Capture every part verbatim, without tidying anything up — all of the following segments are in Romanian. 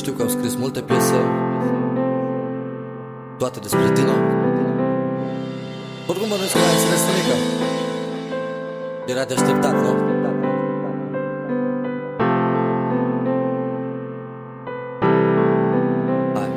Știu că am scris multe piese, toate despre tine. Oricum bănuiesc că n-ai înțeles nimica. Era de așteptat, nu? Hai.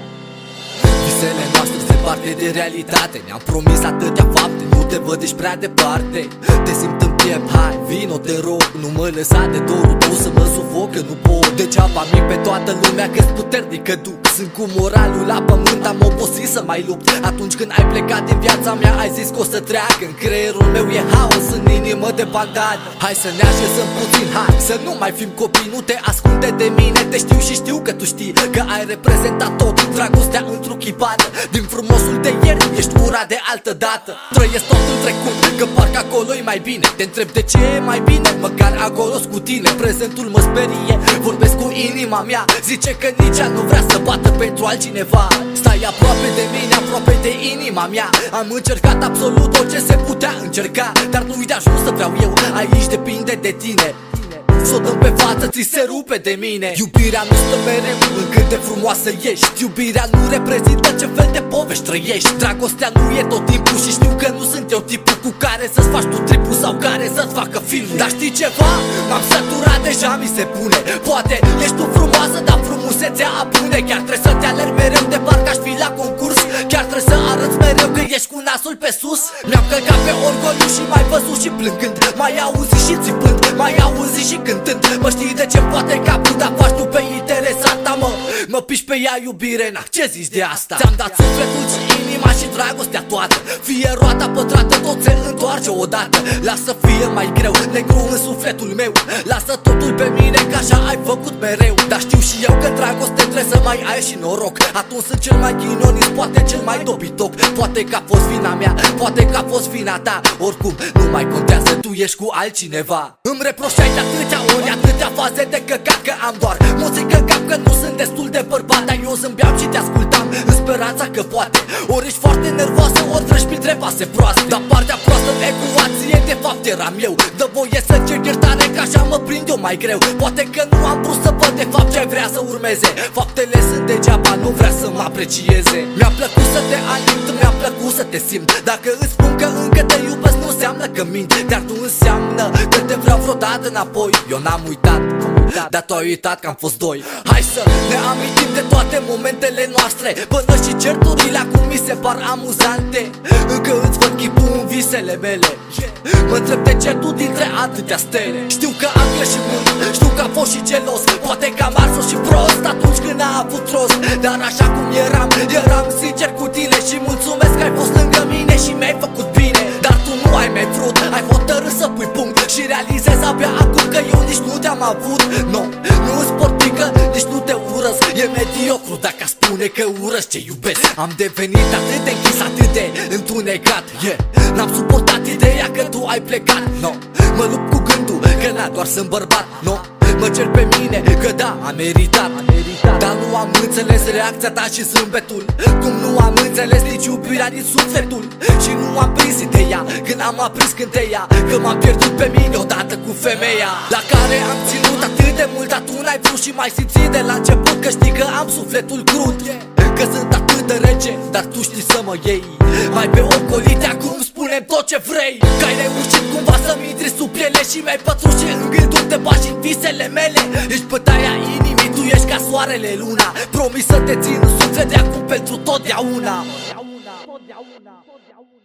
Visele noastre se parte de realitate. Ne-am promis atâtea fapte, nu te văd, ești prea departe. Te simt în piept, hai, vino, te rog. Nu mă lăsa de dorul tău să mă sufoc, că nu pot. Degeaba mi pe toată lumea că-s puternică duc. Sunt cu moralul la pământ, am obosit să mai lupt. Atunci când ai plecat din viața mea, ai zis că o să treacă. În creierul meu e haos, în inimă de bandad. Hai să ne așezăm puțin, hai să nu mai fim copii. Nu te ascunde de mine, te știu și știu că tu știi că ai reprezentat tot, dragostea întruchipată. Din frumosul de ieri, ești ura de altă dată. Trăiesc tot în trecut, că parcă acolo-i mai bine. Te întreb de ce e mai bine, măcar acolo-s cu tine. Prezentul mă sperie, vorbesc cu inima mea. Zice că nici ea nu vrea să bată pentru altcineva. Stai aproape de mine, aproape de inima mea. Am încercat absolut tot ce se putea încerca, dar nu-i de ajuns să vreau eu, aici depinde de tine. S-o dăm pe față, ți se rupe de mine. Iubirea nu stă mereu în cât de frumoasă ești. Iubirea nu reprezintă ce fel de povești trăiești. Dragostea nu e tot timpul și știu că nu sunt eu tipul cu care să-ți faci tu tripul sau care să-ți facă film. Dar știi ceva? M-am săturat, deja mi se pune. Poate ești tu frumoasă, dar frumusețea apune. Chiar trebuie să te alerg mereu de parcă aș fi la concurs. Chiar trebuie să arăți mereu că ești cu nasul pe sus. Mi-am călcat pe orgoliu și mai văzut și plângând. Mai auzi și țipând, mai auzi și cântând. Mă știi de ce poate capul, dar faci tu pe interesanta, mă. Mă piși pe ea, iubire, na, ce zici de asta? Ți-am dat sufletul și inima și dragostea toată. Fie roata pătrată, tot se întoarce odată. Lasă fie mai greu, negru în sufletul meu. Lasă totul pe mine, că așa ai făcut mereu. Dar știu și eu că dragoste trebuie să mai ai și noroc. Atunci sunt cel mai ghinionist, poate cel mai dobitoc. Poate că a fost vina mea, poate că a fost vina ta. Oricum, nu mai contează, tu ești cu altcineva. Îmi reproșai de atâtea ori, atâtea faze de căcat, că am doar muzică în cap, că nu sunt destul de bărbat. Dar eu zâmbeam și te ascultam în speranța că poate. Ori ești foarte nervoasă, ori treci printre vase proaste. Dar partea proastă în ecuație de fapt eram eu. Dă voie să cer iertare, că așa mă prind eu mai greu. Poate că nu am vrut să văd de fapt ce ai vrea să urmeze. Faptele sunt degeaba, nu vrea să mă aprecieze. Mi-a plăcut să te alint, mi-a plăcut să te simt. Dacă îți spun că încă te iubesc, nu înseamnă că mint. Dar nu înseamnă că te vreau vreodată înapoi. Eu n-am uitat, dar tu ai uitat că am fost doi. Hai să ne amintim de toate momentele noastre, până și certurile acum mi se par amuzante. Încă îți văd chipul în visele mele. Mă întreb de ce tu dintre atâtea stele. Știu că am greșit mult, știu că am fost și gelos. Poate că am ars-o și prost atunci când a avut rost. Dar așa cum eram, eram sincer cu tine. Și mulțumesc că ai fost lângă mine și mi-ai făcut bine. Dar tu nu ai mai vrut, ai hotărât să pui punct. Și realizezi abia acum că eu nici nu te-am avut. No, nu-s portică, nici nu te urăsc. E mediocru dacă spune că urăsc ce iubesc. Am devenit atât de închis, atât de întunecat, yeah. N-am suportat ideea că tu ai plecat, no. Mă lupt cu gândul că na, doar sunt bărbat, no. Mă cer pe mine că da, am meritat, dar nu am înțeles reacția ta și zâmbetul. Cum nu am înțeles nici iubirea din sufletul. Și nu am prins ideea când am aprins cânteia, că m-am pierdut pe mine odată cu femeia la care am ținut atât de mult. Dar tu n-ai vrut și mai simțit de la început că știi că am sufletul crud, că sunt atât de rece, dar tu știi să mă iei. Mai pe ocolite acum spune tot ce vrei. Că ai reușit cumva să-mi intri sub piele și mi-ai pătrus și în gândul te bagi în visele mele. Ești bătaia inimii, tu ești ca soarele, luna. Promis să te țin în suflet de acum pentru totdeauna.